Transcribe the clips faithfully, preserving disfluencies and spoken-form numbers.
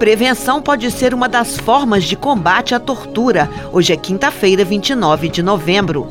prevenção pode ser uma das formas de combate à tortura. Hoje é quinta-feira, vinte e nove de novembro.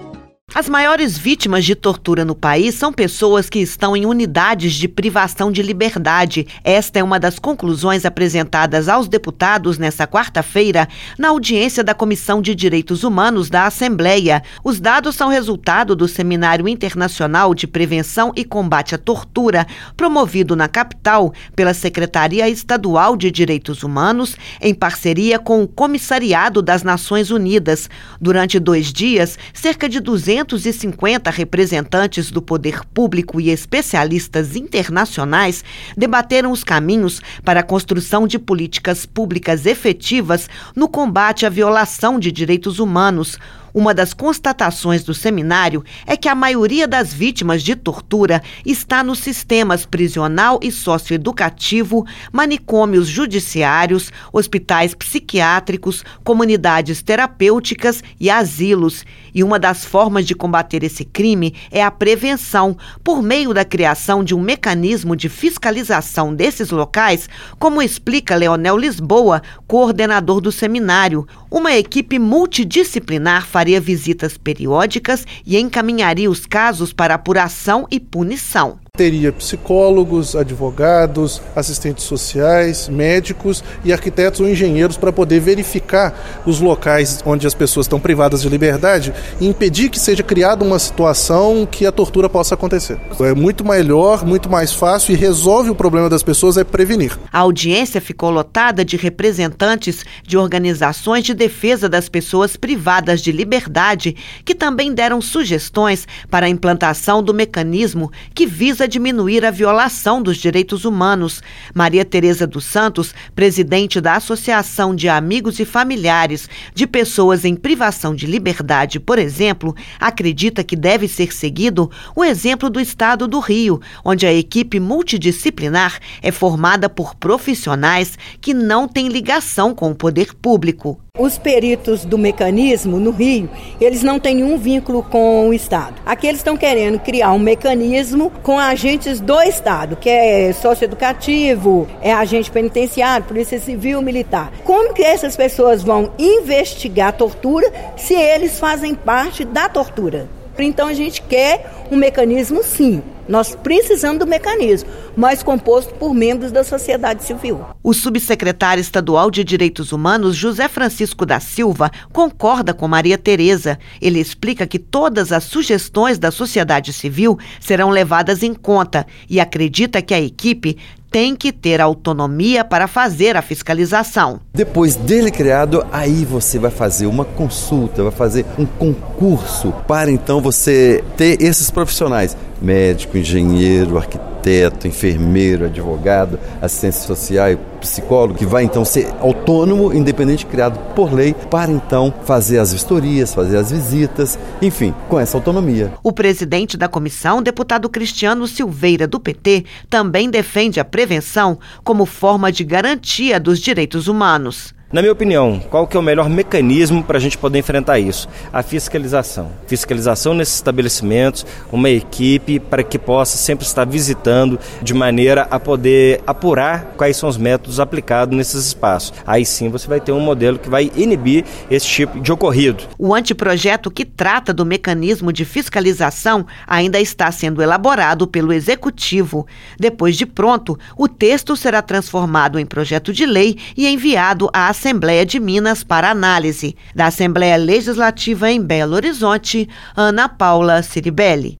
As maiores vítimas de tortura no país são pessoas que estão em unidades de privação de liberdade. Esta é uma das conclusões apresentadas aos deputados nesta quarta-feira, na audiência da Comissão de Direitos Humanos da Assembleia. Os dados são resultado do Seminário Internacional de Prevenção e Combate à Tortura, promovido na capital pela Secretaria Estadual de Direitos Humanos, em parceria com o Comissariado das Nações Unidas. Durante dois dias, cerca de duzentos e cinquenta representantes do poder público e especialistas internacionais debateram os caminhos para a construção de políticas públicas efetivas no combate à violação de direitos humanos. Uma das constatações do seminário é que a maioria das vítimas de tortura está nos sistemas prisional e socioeducativo, manicômios judiciários, hospitais psiquiátricos, comunidades terapêuticas e asilos. E uma das formas de combater esse crime é a prevenção, por meio da criação de um mecanismo de fiscalização desses locais, como explica Leonel Lisboa, coordenador do seminário. Uma equipe multidisciplinar faria visitas periódicas e encaminharia os casos para apuração e punição. Teria psicólogos, advogados, assistentes sociais, médicos e arquitetos ou engenheiros para poder verificar os locais onde as pessoas estão privadas de liberdade e impedir que seja criada uma situação que a tortura possa acontecer. É muito melhor, muito mais fácil e resolve o problema das pessoas é prevenir. A audiência ficou lotada de representantes de organizações de defesa das pessoas privadas de liberdade, que também deram sugestões para a implantação do mecanismo que visa diminuir a violação dos direitos humanos. Maria Tereza dos Santos, presidente da Associação de Amigos e Familiares de Pessoas em Privação de Liberdade, por exemplo, acredita que deve ser seguido o exemplo do Estado do Rio, onde a equipe multidisciplinar é formada por profissionais que não têm ligação com o poder público. Os peritos do mecanismo no Rio, eles não têm nenhum vínculo com o Estado. Aqui eles estão querendo criar um mecanismo com agentes do Estado, que é socioeducativo, é agente penitenciário, polícia civil, militar. Como que essas pessoas vão investigar a tortura se eles fazem parte da tortura? Então a gente quer um mecanismo, sim. Nós precisamos do mecanismo, mas composto por membros da sociedade civil. O subsecretário estadual de Direitos Humanos, José Francisco da Silva, concorda com Maria Tereza. Ele explica que todas as sugestões da sociedade civil serão levadas em conta e acredita que a equipe tem que ter autonomia para fazer a fiscalização. Depois dele criado, aí você vai fazer uma consulta, vai fazer um concurso para então você ter esses profissionais, médico, engenheiro, arquiteto, enfermeiro, advogado, assistente social e psicólogo, que vai então ser autônomo, independente, criado por lei, para então fazer as vistorias, fazer as visitas, enfim, com essa autonomia. O presidente da comissão, deputado Cristiano Silveira, do P T, também defende a prevenção como forma de garantia dos direitos humanos. Na minha opinião, qual que é o melhor mecanismo para a gente poder enfrentar isso? A fiscalização. Fiscalização nesses estabelecimentos, uma equipe para que possa sempre estar visitando de maneira a poder apurar quais são os métodos aplicados nesses espaços. Aí sim você vai ter um modelo que vai inibir esse tipo de ocorrido. O anteprojeto que trata do mecanismo de fiscalização ainda está sendo elaborado pelo Executivo. Depois de pronto, o texto será transformado em projeto de lei e enviado à Assembleia de Minas para análise. Da Assembleia Legislativa em Belo Horizonte, Ana Paula Ciribelli.